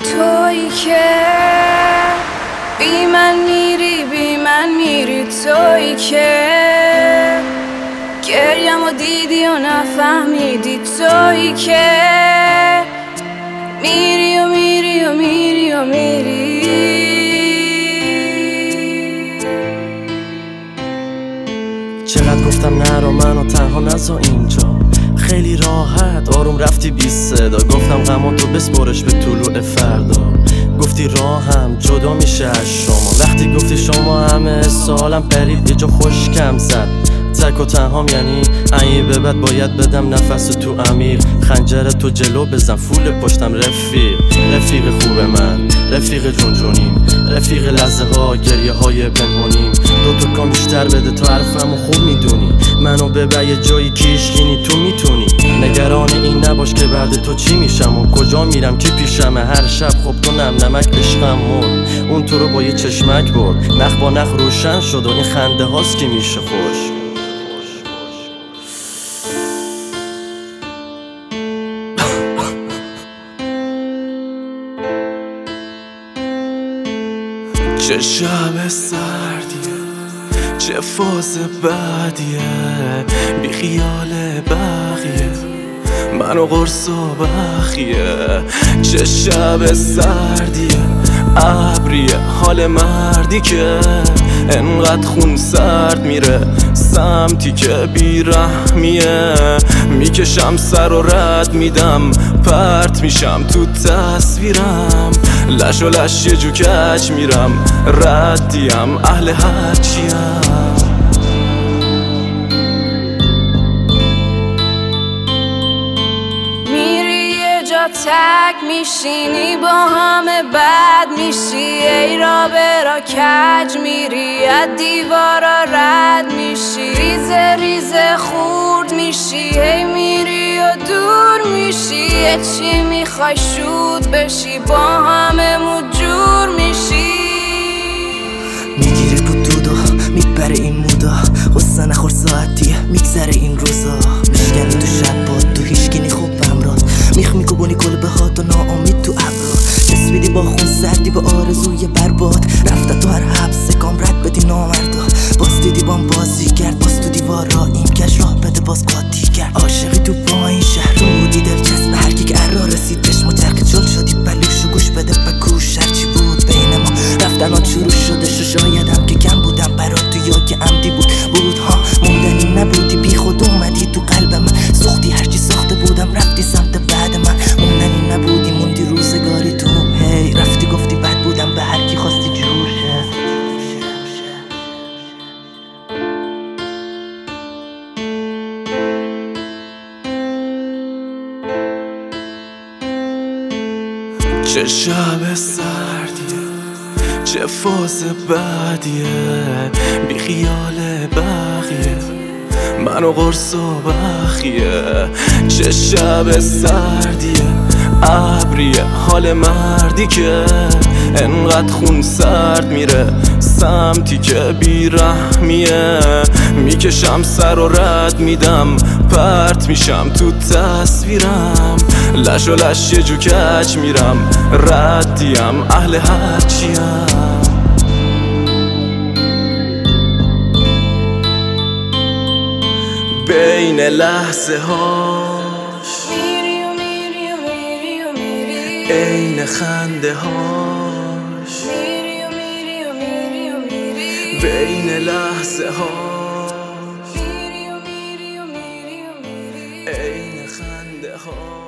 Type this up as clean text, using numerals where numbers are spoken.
تویی که بی من میری تویی که گریم و دیدی و نفهمیدی تویی که میری و میری و میری و میری. چقدر گفتم نرو منو تنها نذار اینجا، خیلی راحت آروم رفتی بی صدا. گفتم غمو تو بسپرش به طلوع فردا، گفتی راهم جدا میشه از شما. وقتی گفتی شما همه سالم پرید یه جا خوشکم زد. تک و تنهام یعنی این به بعد باید بدم نفس تو عمیق. خنجر تو جلو بزن فول پشتم. رفیق خوب من، رفیق جونجونیم، رفیق لحظه ها گریه های پنهونیم. دوتا کام بیشتر بده تا حرفمو خوب میدونی. منو ببر یه جایی که ایشگینی تو میتونی. نگران این نباش که بعد تو چی میشم و کجا میرم که پیشمه. هر شب خب تو نمک عشقم مرد، اون تو رو با یه چشمک برد. نخ با نخ روشن شد و این خنده هاست که میشه خوش. چه شب سردیه، چه فاز بعدیه، بی خیال بقیه منو قرص و بخیه. چه شب سردیه، ابریه، حال مردی که انقدر خون سرد میره سمتی که بیرحمیه. میکشم سر و رد میدم، پرت میشم تو تصویرم. لش و لش یه جو کج میرم، ردیم اهل هرچیم. تک میشینی با همه بد میشی، ای را برا کج میری از دیوارا رد میشی. ریزه ریزه خورد میشی، هی میری و دور میشی. چی میخوای شود بشی با همه جور میشی. میگیری بودودا میبره این مودا، غصه نخور ساعتیه میگذره این روزا. میشکنی تو شب باد تو هیشگینی خوب همراه، میخ میکوبونی کلبه ها تو ناامید تو ابرا. چسبیدی با خون سردی به آرزوی برباد، رفته تو هر حبس کام رد بدی نامردا. باز دیدی بام بازی کرد، باز تو دیوارا این کش راه بده باز قاطی کرد. عاشقی تو پایین شهر رو بودی دلچسب هر کی که ارا رسید بهش مچرخ جل شدی بلوش و گوش بده بکوش. هرچی بود بین ما رفتن ها شروع شده شایدم که کم بودم برات تو یا که عمدی بود ها. موندنی نبودی بی خود اومدی تو قلب من، سوختی هرچی ساخته بودم رفتی سمت بعد من. موندنی نبودی موندی روزگاری تو، هی رفتی گفتی بد بودم به هر کی خواستی جور شه. چه شب سردیه، چه فاز بعدیه، بی خیال بقیه منو قرص و بخیه. چه شب سردیه، ابریه، حال مردی که انقدر خون سرد میره سمتی که بیرحمیه. میکشم سر و رد میدم، پرت میشم تو تصویرم. لش و لش یه جو کج میرم، ردیم اهل هرچیم. بین لحظه هاش میری و میری و میری و میری. عین خنده هاش میری و میری و میری و میری. بین لحظه هاش میری و میری و میری و میری. عین خنده هاش.